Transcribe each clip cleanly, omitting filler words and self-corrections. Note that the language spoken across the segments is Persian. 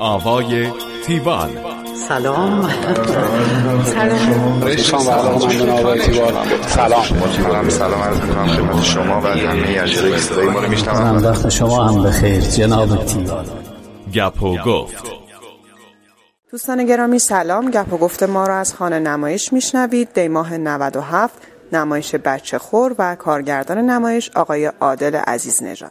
آوای تیوال. سلام. سلام عرض می‌کنم خدمت شما و همه اجرای صدای ما رو میشنوم. وقت شما هم بخیر جناب تیوال. گپ و گفت. دوستان گرامی سلام. گپ و گفت ما را از خانه نمایش میشنوید. دی ماه 97 نمایش بچه خور و کارگردان نمایش آقای عادل عزیز نژاد.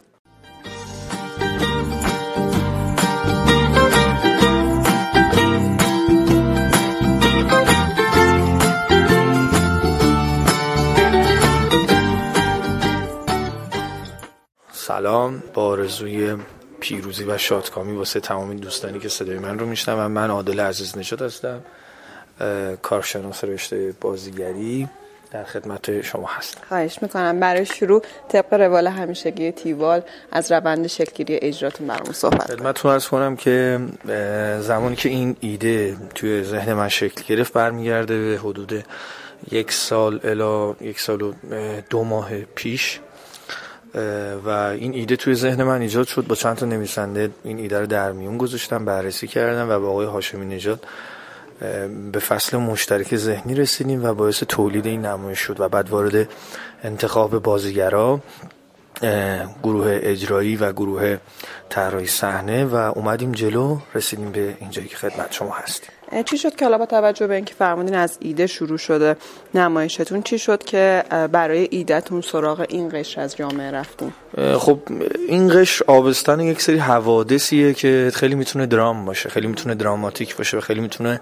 سلام، با آرزوی پیروزی و شادکامی واسه تمام دوستانی که صدای من رو میشنون. من عادل عزیز نژاد هستم، کارشناس رشته بازیگری، در خدمت شما هستم. خواهش میکنم برای شروع طبق روال همیشگی تیوال از روند شکلگیری اجراتون برامون صحبت کنید. خدمتتون عرض کنم که زمانی که این ایده توی ذهن من شکل گرفت برمیگرده به حدود 1 سال الی 1 سال و 2 ماه پیش و این ایده توی ذهن من ایجاد شد. با چند تا نویسنده این ایده رو در میون گذاشتم، بررسی کردم و با آقای هاشمی نژاد به فصل مشترک ذهنی رسیدیم و باعث تولید این نمایش شد و بعد وارد انتخاب بازیگرا، گروه اجرایی و گروه طراحی صحنه و اومدیم جلو، رسیدیم به اینجایی که خدمت شما هستیم. چی شد که حالا با توجه به اینکه فرمودین از ایده شروع شده نمایشتون، چی شد که برای ایده‌تون سراغ این قشر از جامعه رفتین؟ خب این قشر آبستن یک سری حوادثیه که خیلی میتونه درام باشه، خیلی میتونه دراماتیک باشه و خیلی میتونه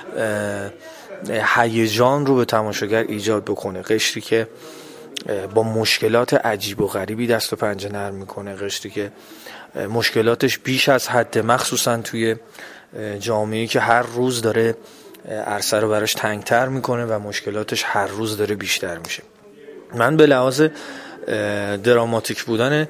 هیجان رو به تماشاگر ایجاد بکنه. قشری که با مشکلات عجیب و غریبی دست و پنجه نرم میکنه، قشری که مشکلاتش بیش از حد، مخصوصا توی جامعه‌ای که هر روز داره عرصه رو براش تنگتر میکنه و مشکلاتش هر روز داره بیشتر میشه. من به لحاظ دراماتیک بودن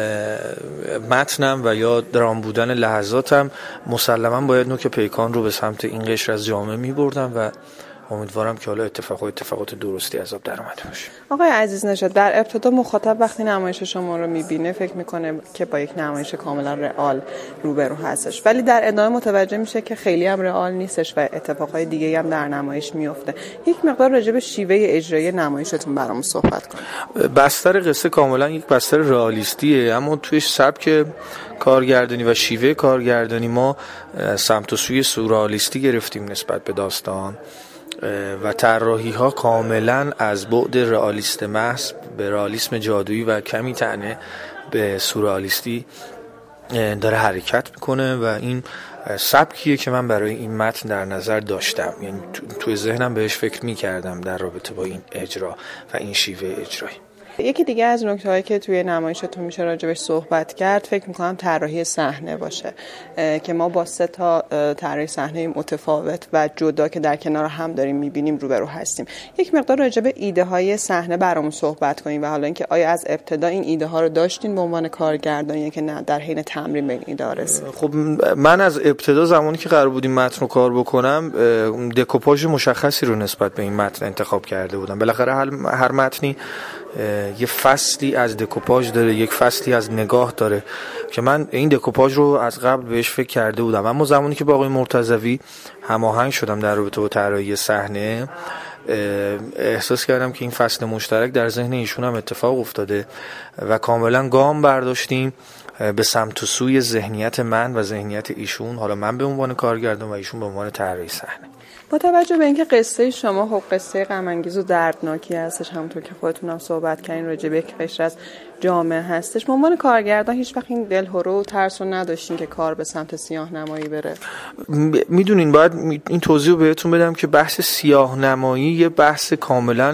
متنم و یا درام بودن لحظاتم مسلما باید نوک پیکان رو به سمت این قشر از جامعه میبردم و امیدوارم که حالا اتفاقات درستی از آب در اومده باشه. آقای عزیز نژاد، در ابتدا مخاطب وقتی نمایش شما رو میبینه فکر میکنه که با یک نمایش کاملا رئال روبرو هستش، ولی در ادامه متوجه میشه که خیلی هم رئال نیستش و اتفاقای دیگه هم در نمایش میفته. یک مقدار راجع به شیوه اجرایی نمایشتون برامون صحبت کنید. بستر قصه کاملا یک بستر رئالیستیه، اما توی سبک کارگردانی و شیوه کارگردانی ما سمت و سوی سورئالیستی گرفتیم نسبت به داستان و طراحی ها کاملا از بعد رئالیست محض به رئالیسم جادویی و کمی طعنه به سورئالیستی داره حرکت میکنه و این سبکیه که من برای این متن در نظر داشتم، یعنی توی ذهنم بهش فکر میکردم در رابطه با این اجرا و این شیوه اجرایی. یکی دیگه از نکته‌هایی که توی نمایشتون میشه راجبش صحبت کرد فکر میکنم طراحی صحنه باشه که ما با 3 تا طراحی صحنه متفاوت و جدا که در کنار هم داریم میبینیم روبرو هستیم. یک مقدار راجب ایده های صحنه برامون صحبت کنیم و حالا اینکه آیا از ابتدا این ایده ها رو داشتین به عنوان کارگردان یا که نه در حین تمرین به این ایده ها رسیدین؟ خب من از ابتدا زمانی که قرار بود این متن رو کار بکنم دکوپاژ مشخصی رو نسبت به این متن انتخاب کرده بودم. بالاخره هر متنی یه فصلی از دکوپاژ داره، یک فصلی از نگاه داره که من این دکوپاژ رو از قبل بهش فکر کرده بودم، اما زمانی که با آقای مرتضوی هماهنگ شدم در رابطه با طراحی صحنه احساس کردم که این فصل مشترک در ذهن ایشون هم اتفاق افتاده و کاملا گام برداشتیم به سمت و سوی ذهنیت من و ذهنیت ایشون، حالا من به عنوان کارگردان و ایشون به عنوان طراح صحنه. با توجه به اینکه قصه شما خب قصه غم انگیز و دردناکی هستش، همونطور که خودتون هم صحبت کردین راجع به یک قشر از جامعه هستش، به عنوان کارگردان هیچ وقت این دلهره و ترس رو نداشتین که کار به سمت سیاه نمایی بره؟ میدونین باید این توضیح رو بهتون بدم که بحث سیاه نمایی یه بحث کاملا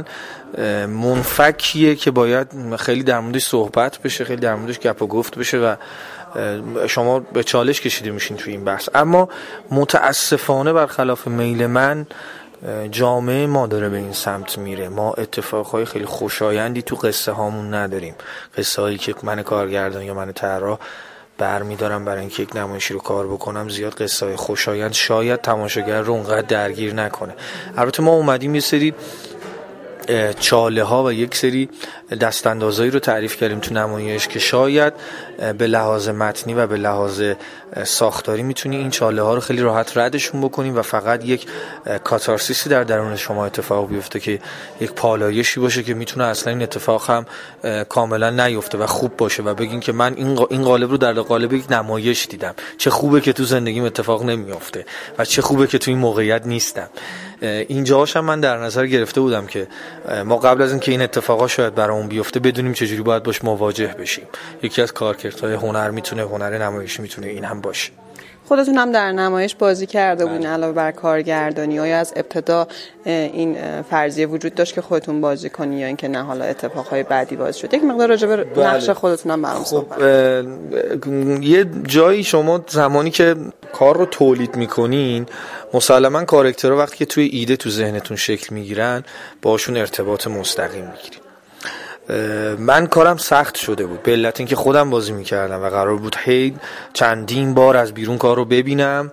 منفکیه که باید خیلی در موردش صحبت بشه، خیلی در موردش گپ و گفت بشه و شما به چالش کشیده میشین توی این بحث. اما متاسفانه برخلاف میل من جامعه ما داره به این سمت میره. ما اتفاقهای خیلی خوشایندی تو قصه هامون نداریم، قصه هایی که من کارگردان یا من طراح برمیدارم برای اینکه یک نمایشی رو کار بکنم زیاد قصه های خوشایند شاید تماشاگر رو اونقدر درگیر نکنه. البته ما اومدیم یه سری چاله ها و یک سری دستاندازایی رو تعریف کردیم تو نمایش که شاید به لحاظ متنی و به لحاظ ساختاری میتونی این چاله ها رو خیلی راحت ردشون بکنیم و فقط یک کاتارسیسی در درون شما اتفاق بیفته که یک پالایشی باشه که میتونه اصلا این اتفاق هم کاملا نیفته و خوب باشه و بگین که من این قالب رو در قالب یک نمایش دیدم، چه خوبه که تو زندگیم اتفاق نمیفته و چه خوبه که تو این موقعیت نیستم. اینجاهاش هم من در نظر گرفته بودم که ما قبل از اینکه این اتفاقا شاید برامون بیفته بدونیم چجوری باید باش مواجه بشیم. یکی از کارکردهای هنر میتونه، هنر نمایشی میتونه این هم باشه. خودتون هم در نمایش بازی کرده بودین علاوه بر کارگردانی، آیا از ابتدا این فرضیه وجود داشت که خودتون بازی کنی یا اینکه نه حالا اتفاقهای بعدی باز شد؟ یک مقدار راجع به نقش خودتون هم برام صحبت. یه جایی شما زمانی که کار رو تولید میکنین مسلما کاراکترها وقتی که توی ایده تو ذهنتون شکل میگیرن باشون ارتباط مستقیم میگیرین. من کارم سخت شده بود به علت اینکه خودم بازی میکردم و قرار بود چندین بار از بیرون کار رو ببینم،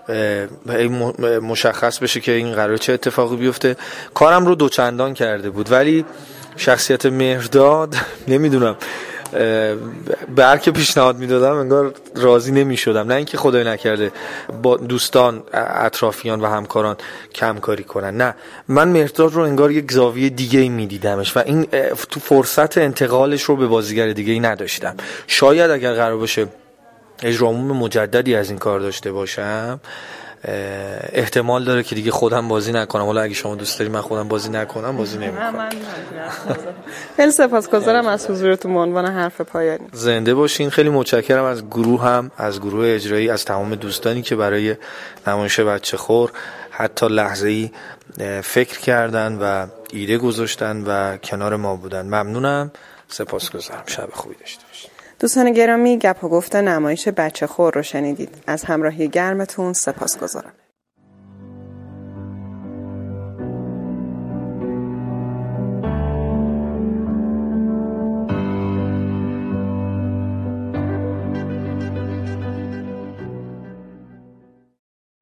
مشخص بشه که این قرار چه اتفاقی بیفته. کارم رو دوچندان کرده بود ولی شخصیت مهرداد نمیدونم به هر که پیشنهاد میدادم انگار راضی نمیشدم. نه اینکه خدای نکرده با دوستان، اطرافیان و همکاران کم کاری کنن، نه، من مهرداد رو انگار یک زاویه دیگه میدیدمش و این تو فرصت انتقالش رو به بازیگر دیگه نداشتم. شاید اگر قرار باشه اجرامون مجددی از این کار داشته باشم احتمال داره که دیگه خودم بازی نکنم. حالا اگه شما دوست دارید من خودم بازی نکنم بازی نمیکنم. خیلی سپاسگزارم از حضورتون به عنوان حرف پایانی. زنده باشین. خیلی متشکرم از گروه هم، از گروه اجرایی، از تمام دوستانی که برای نمایش بچه خور حتی لحظه‌ای فکر کردن و ایده گذاشتن و کنار ما بودن. ممنونم، سپاسگزارم. شب خوبی داشته باشید. دوستان گرامی، گپ و گفت نمایش بچه خور رو شنیدید. از همراهی گرمتون سپاسگزارم.